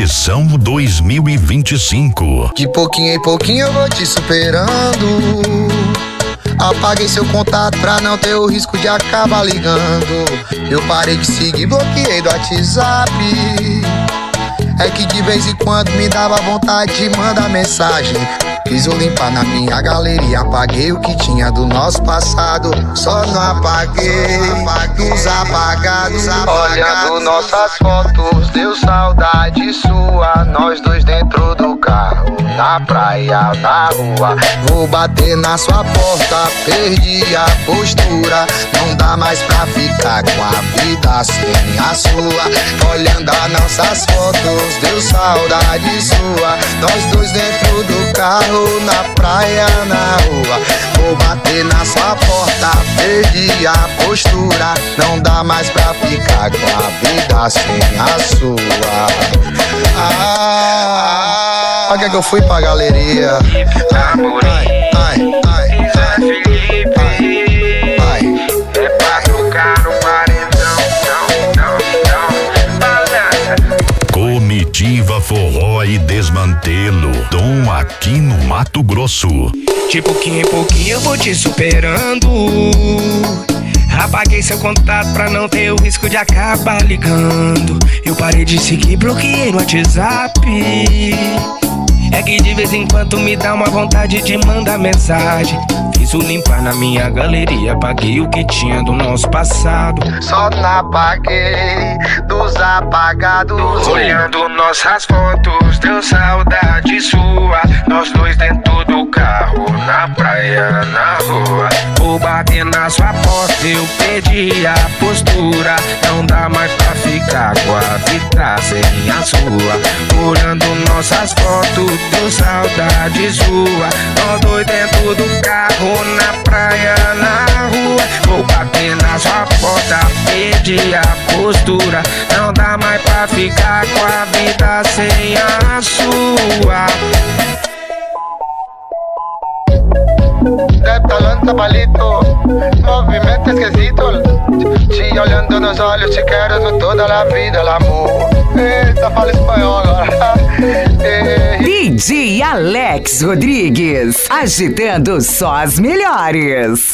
Edição 2025. De pouquinho em pouquinho eu vou te superando. Apaguei seu contato pra não ter o risco de acabar ligando. Eu parei de seguir, bloqueei do WhatsApp. É que de vez em quando me dava vontade de mandar mensagem. Fiz o limpar na minha galeria, apaguei o que tinha do nosso passado. Só não apaguei dos apagados. Olhando nossas fotos, deu saudade sua. Nós dois dentro do carro, na praia, na rua. Vou bater na sua porta, perdi a postura. Não dá mais pra ficar com a vida sem a sua. Olhando as nossas fotos, deu saudade sua. Nós dois dentro do carro, na praia, na rua. Vou bater na sua porta, perdi a postura. Não dá mais pra ficar com a vida sem a sua. Pra que eu fui pra galeria? É pra trocar o paredão, balança. Comitiva Forró e Desmantelo. Dom aqui no Mato Grosso. De pouquinho em pouquinho eu vou te superando. Apaguei seu contato pra não ter o risco de acabar ligando. Eu parei de seguir, bloqueei no WhatsApp. É que de vez em quando me dá uma vontade de mandar mensagem. Fiz o limpar na minha galeria, apaguei o que tinha do nosso passado. Só não apaguei dos apagados. Olhando nossas fotos, deu saudade sua. Nós dois dentro do carro, na praia, na rua. Vou bater na sua porta, eu perdi a postura. Não dá mais pra ficar com a vida sem a sua. Olhando nossas fotos, deu saudade sua. Nós dois dentro do carro, na praia, na rua. Vou bater na sua porta, perdi a postura. Não dá mais pra ficar com a vida sem a sua. Detta lança palito, movimento esquisito. Te olhando nos olhos, te quero toda a vida, amor. Eita, fala espanhol agora. DJ Alex Rodrigues, agitando só as melhores.